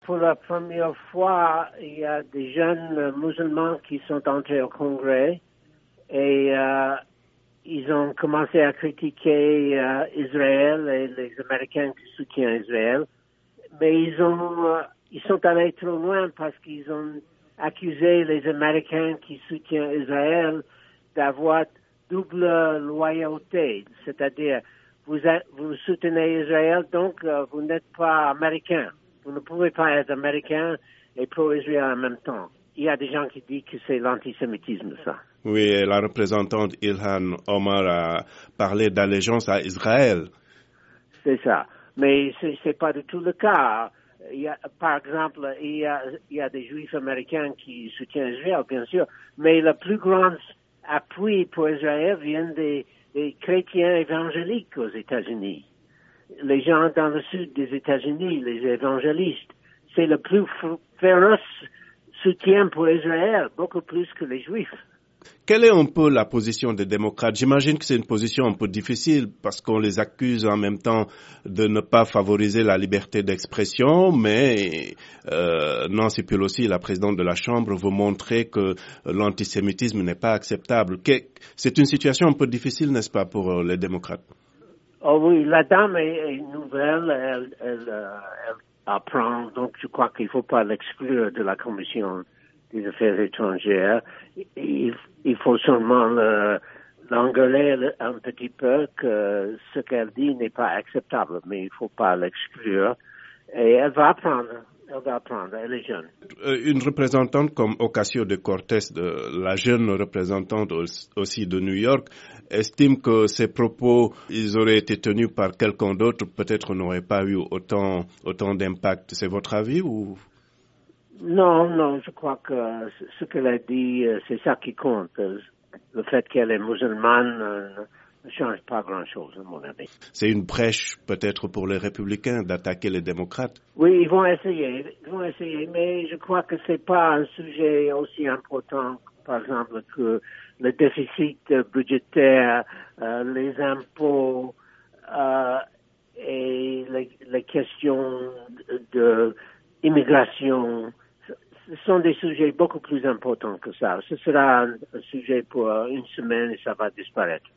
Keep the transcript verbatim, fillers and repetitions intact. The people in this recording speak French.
Pour la première fois, il y a des jeunes musulmans qui sont entrés au Congrès et euh, ils ont commencé à critiquer euh, Israël et les Américains qui soutiennent Israël. Mais ils ont, euh, ils sont allés trop loin parce qu'ils ont accusé les Américains qui soutiennent Israël d'avoir double loyauté, c'est-à-dire vous, êtes, vous soutenez Israël, donc euh, vous n'êtes pas américain. Vous ne pouvez pas être américain et pro-Israël en même temps. Il y a des gens qui disent que c'est l'antisémitisme, ça. Oui, la représentante Ilhan Omar a parlé d'allégeance à Israël. C'est ça. Mais c'est, c'est pas du tout le cas. Il y a, par exemple, il y a, il y a des Juifs américains qui soutiennent Israël, bien sûr, mais le plus grand appui pour Israël vient des, des chrétiens évangéliques aux États-Unis. Les gens dans le sud des États-Unis, les évangélistes, c'est le plus féroce soutien pour Israël, beaucoup plus que les Juifs. Quelle est un peu la position des démocrates? J'imagine que c'est une position un peu difficile parce qu'on les accuse en même temps de ne pas favoriser la liberté d'expression, mais euh, Nancy Pelosi, la présidente de la Chambre, veut montrer que l'antisémitisme n'est pas acceptable. C'est une situation un peu difficile, n'est-ce pas, pour les démocrates? Oh oui, la dame est, est nouvelle, elle, elle, elle apprend, donc je crois qu'il ne faut pas l'exclure de la Commission des Affaires étrangères. Il, il faut seulement le, l'engueuler un petit peu que ce qu'elle dit n'est pas acceptable, mais il ne faut pas l'exclure. Et elle va apprendre. Elle va apprendre, elle est jeune. Une représentante comme Ocasio-Cortez, de, la jeune représentante aussi de New York, estime que ces propos, ils auraient été tenus par quelqu'un d'autre, peut-être n'auraient pas eu autant, autant d'impact. C'est votre avis ou? Non, non, je crois que ce qu'elle a dit, c'est ça qui compte. Le fait qu'elle est musulmane ne change pas grand-chose, à mon avis. C'est une brèche, peut-être, pour les républicains d'attaquer les démocrates? Oui, ils vont essayer, ils vont essayer, mais je crois que c'est pas un sujet aussi important, par exemple, que le déficit budgétaire, euh, les impôts euh, et les, les questions de immigration. Ce sont des sujets beaucoup plus importants que ça. Ce sera un sujet pour une semaine et ça va disparaître.